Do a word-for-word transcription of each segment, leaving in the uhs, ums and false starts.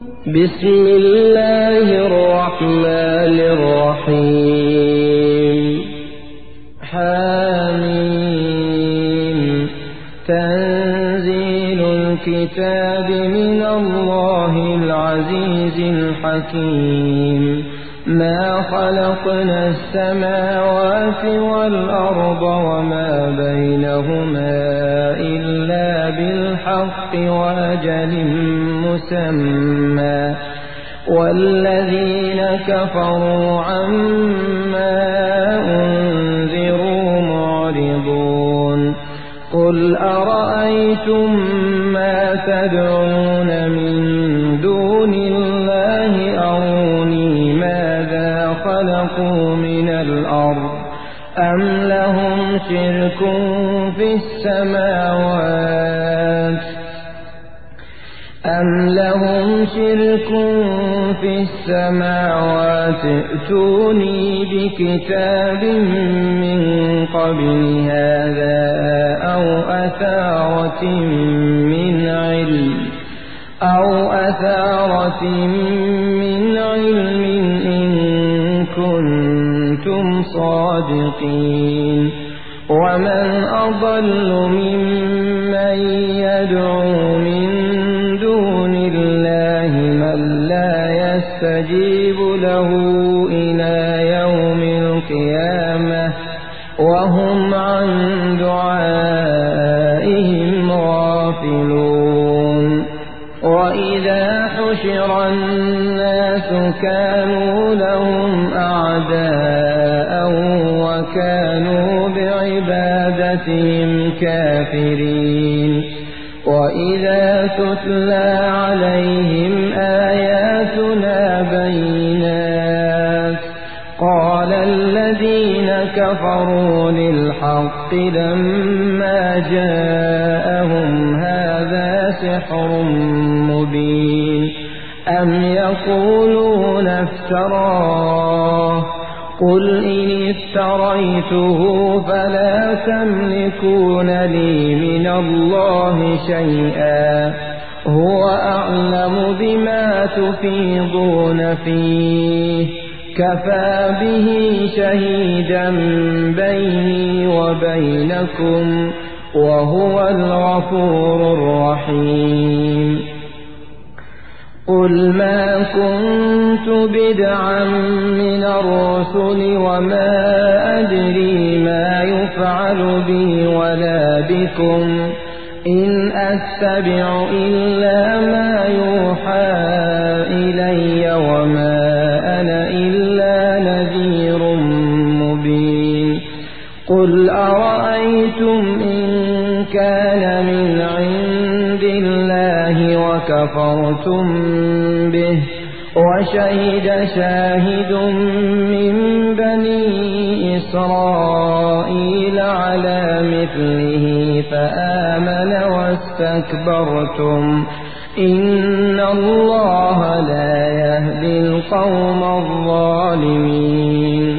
بسم الله الرحمن الرحيم حميم تنزيل الكتاب من الله العزيز الحكيم ما خلقنا السماوات والأرض وما بينهما إلا بالحق وأجل مسمى والذين كفروا عما أنذروا معرضون قل أرأيتم ما تدعون من دون الله أروني ماذا خلقوا من الأرض أم لهم شرك في السماوات أم لهم شرك في السماوات ائتوني بكتاب من قبل هذا أو أثارة من علم أو أثارة من علم إن كنتم صادقين ومن أضل ممن يدعو من دون الله من لا يستجيب له إلى يوم القيامة وهم عن دعائهم غافلون وإذا حشر الناس كانوا لهم أعداء وكانوا بعبادتهم كافرين وإذا تتلى عليهم آياتنا بينات قال الذين كفروا للحق لما جاءهم هذا سحر مبين أم يقولون افتراه قل إن افتريته فلا تملكون لي من الله شيئا هو أعلم بما تفيضون فيه كفى به شهيدا بيني وبينكم وهو الغفور الرحيم قل ما كنت بدعا من الرسل وما أدري ما يفعل بي ولا بكم إن أتبع إلا ما يوحى إلي وما أنا إلا نذير مبين قل أرأيتم إن كان من عند الله وكفرتم به وشهد شاهد من بني إسرائيل على مثله فآمن واستكبرتم إن الله لا يهدي القوم الظالمين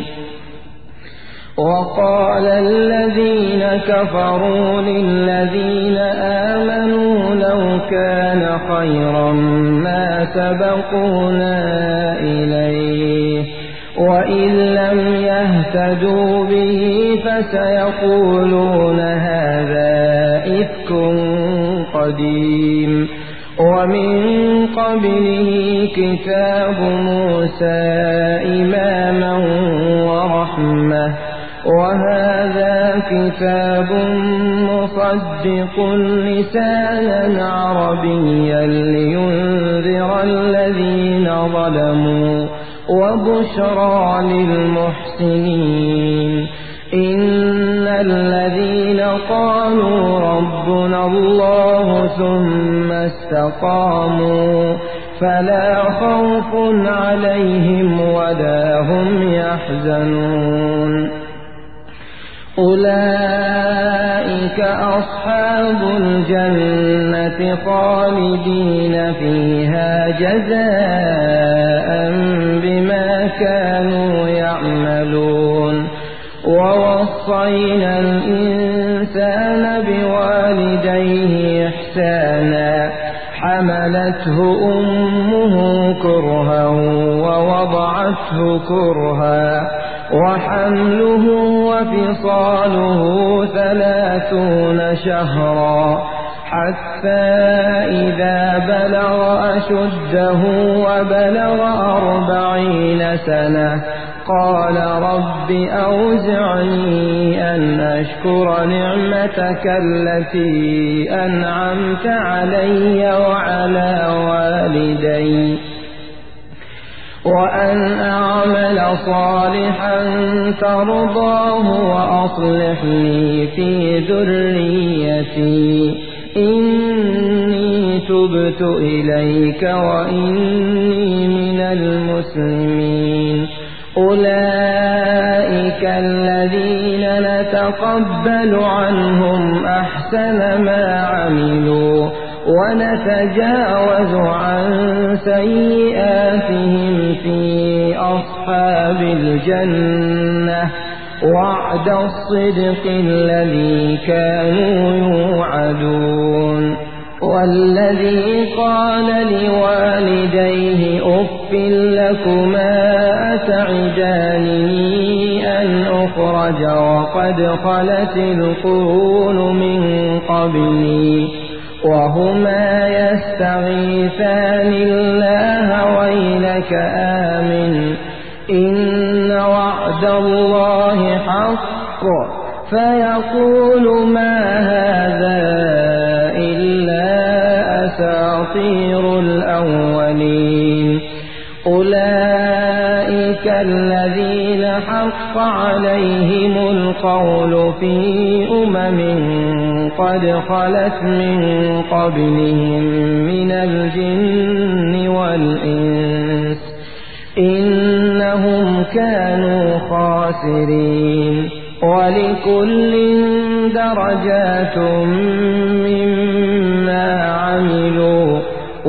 وقال الذين كفروا للذين آمنوا لو كان خيرا ما سبقونا إليه وإن لم يهتدوا به فسيقولون هذا إفك قديم ومن قبله كتاب موسى إماما ورحمة وهذا كتاب مصدق لسانا عربيا لينذر الذين ظلموا وبشرى للمحسنين إن الذين قالوا ربنا الله ثم استقاموا فلا خوف عليهم ولا هم يحزنون أولئك أصحاب الجنة خالدين فيها جزاء بما كانوا يعملون ووصينا الإنسان بوالديه إحسانا حملته أمه فأمرته كرها وحمله وفصاله ثلاثون شهرا حتى إذا بلغ أشده وبلغ أربعين سنة قال رب أوزعني أن أشكر نعمتك التي أنعمت علي وعلى والدي وأن أعمل صالحا ترضاه وأصلح لي في ذريتي إني تبت إليك وإني من المسلمين أولئك الذين نتقبل عنهم أحسن ما عملوا ونتجاوز عن سيئاتهم في أصحاب الجنة وعد الصدق الذي كانوا يوعدون والذي قال لوالديه أف لكما أتعدانني أن أخرج وقد خلت القرون من قبلي وهما يستغيثان الله ويلك آمن إن وعد الله حق فيقول ما هذا إلا أساطير الأولين أولئك الذين حق عليهم القول في أمم قد خلت من قبلهم من الجن والإنس إنهم كانوا خاسرين ولكل درجات مما عملوا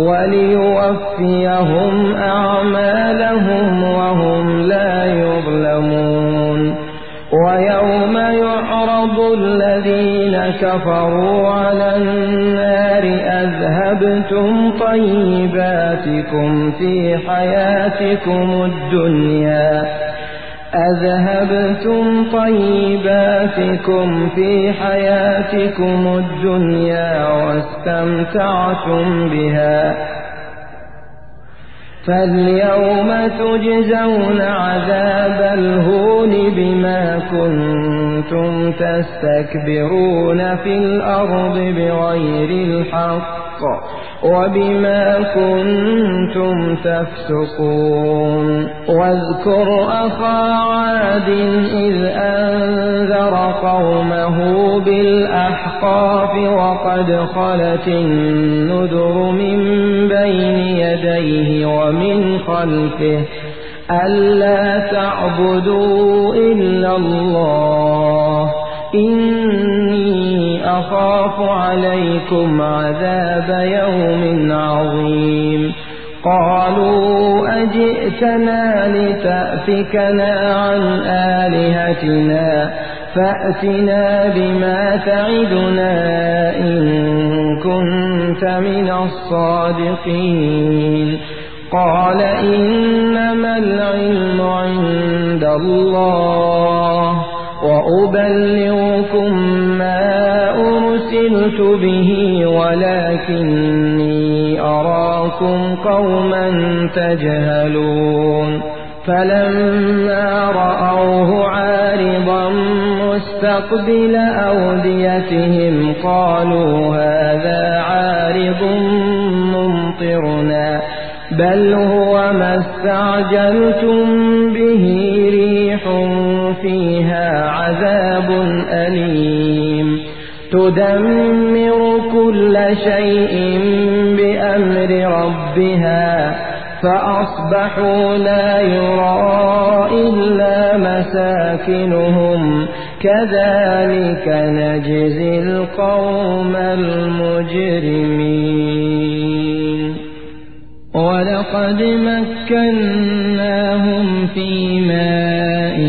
وليوفيهم أعمالهم وهم لا يظلمون ويوم يعرض الذين كفروا على النار أذهبتم طيباتكم في حياتكم الدنيا أذهبتم طيباتكم في حياتكم الدنيا واستمتعتم بها فاليوم تجزون عذاب الهون بما كنتم تستكبرون في الأرض بغير الحق وبما كنتم تفسقون واذكر أخا عاد إذ أنذر قومه بالأحقاف وقد خلت النذر من بين يديه ومن خلفه ألا تعبدوا إلا الله إني أخاف عليكم عذاب يوم عظيم قالوا أجئتنا لتأفكنا عن آلهتنا فأتنا بما تعدنا إن كنت من الصادقين قال إنما العلم عند الله وأبلغكم ما أرسلت به ولكني أراكم قوما تجهلون فلما رأوه عارضا مستقبل أوديتهم قالوا هذا عارض ممطرنا بل هو ما استعجلتم به ريح فيها عذاب أليم تدمر كل شيء بأمر ربها فأصبحوا لا يرى إلا مساكنهم كذلك نجزي القوم المجرمين ولقد مكناهم في ماء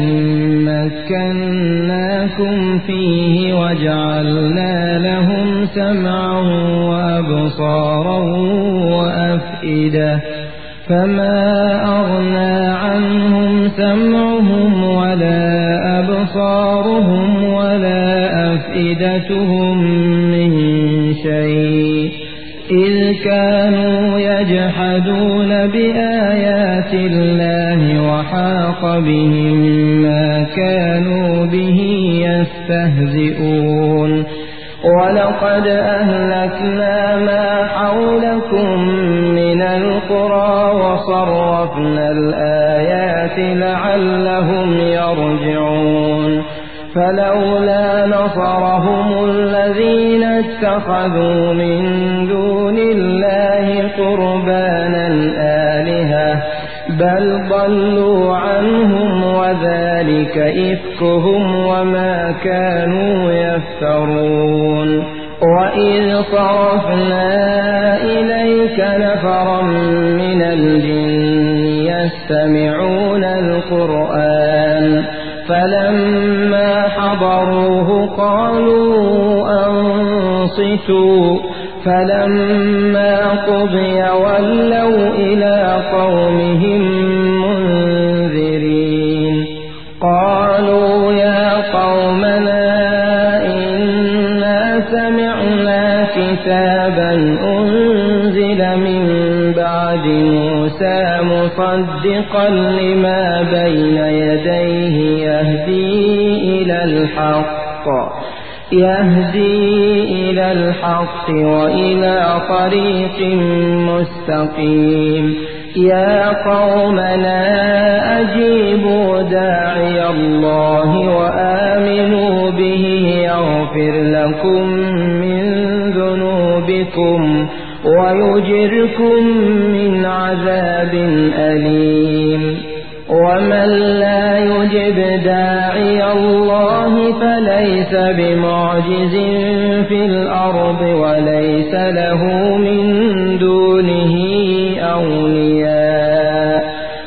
مكناكم فيه وجعلنا لهم سمعا وأبصارا وأفئدة فما أغنى عنهم سمعهم ولا أبصارهم ولا أفئدتهم من شيء إذ كانوا يجحدون بآيات الله وحاق بهم ما كانوا به يستهزئون ولقد أهلكنا ما حولكم من القرى وصرفنا الآيات لعلهم يرجعون فلولا نصرهم الذين اتخذوا من دون الله قربانا آلهة بل ضلوا عنهم وذلك إفكهم وما كانوا يفترون وإذ صرفنا إليك نفرا من الجن يستمعون القرآن فلما حضروه قالوا أنصتوا فلما قضي ولوا إلى قومهم منذرين قالوا يا قومنا إنا سمعنا كتابا أنزل من بعد موسى مصدقا لما بين يديه يهدي إلى الحق يهدي إلى الحق وإلى طريق مستقيم يا قومنا أجيبوا داعي الله وآمنوا به يغفر لكم من ذنوبكم ويجركم من عذاب أليم ومن لا يجب داعي الله فليس بمعجز في الأرض وليس له من دونه أولياء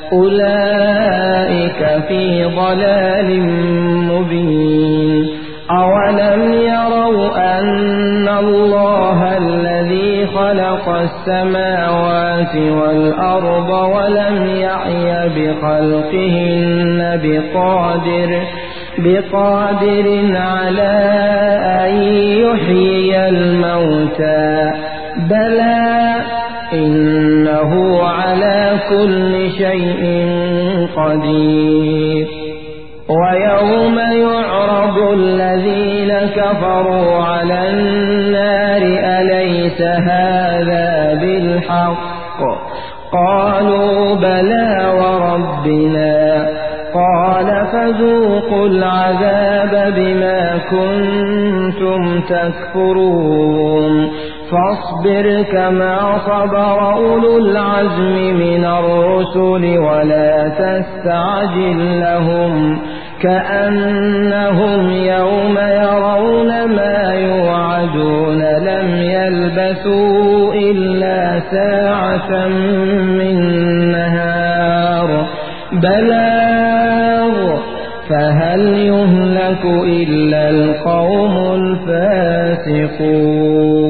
أولئك في ضلال مبين أولم يروا أن الله الذي خلق السماوات والأرض ولم يعي بخلقهن بقادر بقادر على أن يحيي الموتى بلى إنه على كل شيء قدير ويوم يعرض الذين كفروا على النار أليس هذا بالحق قالوا بلى وربنا قال فذوقوا العذاب بما كنتم تكفرون فاصبر كما صبر أولو العزم من الرسل ولا تستعجل لهم كأنهم يوم يرون ما يوعدون لم يلبثوا إلا ساعة من نهار بلاغ فهل يهلك إلا القوم الفاسقون